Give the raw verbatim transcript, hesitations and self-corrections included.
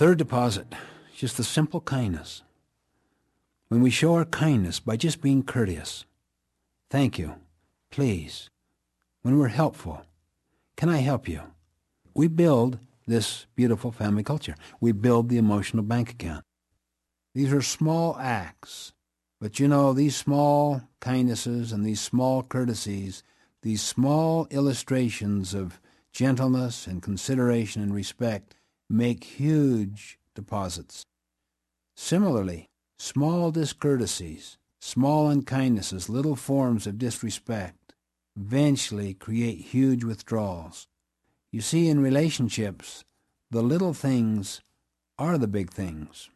Third deposit, just the simple kindness. When we show our kindness by just being courteous, thank you, please, when we're helpful, can I help you? We build this beautiful family culture. We build the emotional bank account. These are small acts, but you know, these small kindnesses and these small courtesies, these small illustrations of gentleness and consideration and respect make huge deposits. Similarly, small discourtesies, small unkindnesses, little forms of disrespect eventually create huge withdrawals. You see, in relationships, the little things are the big things.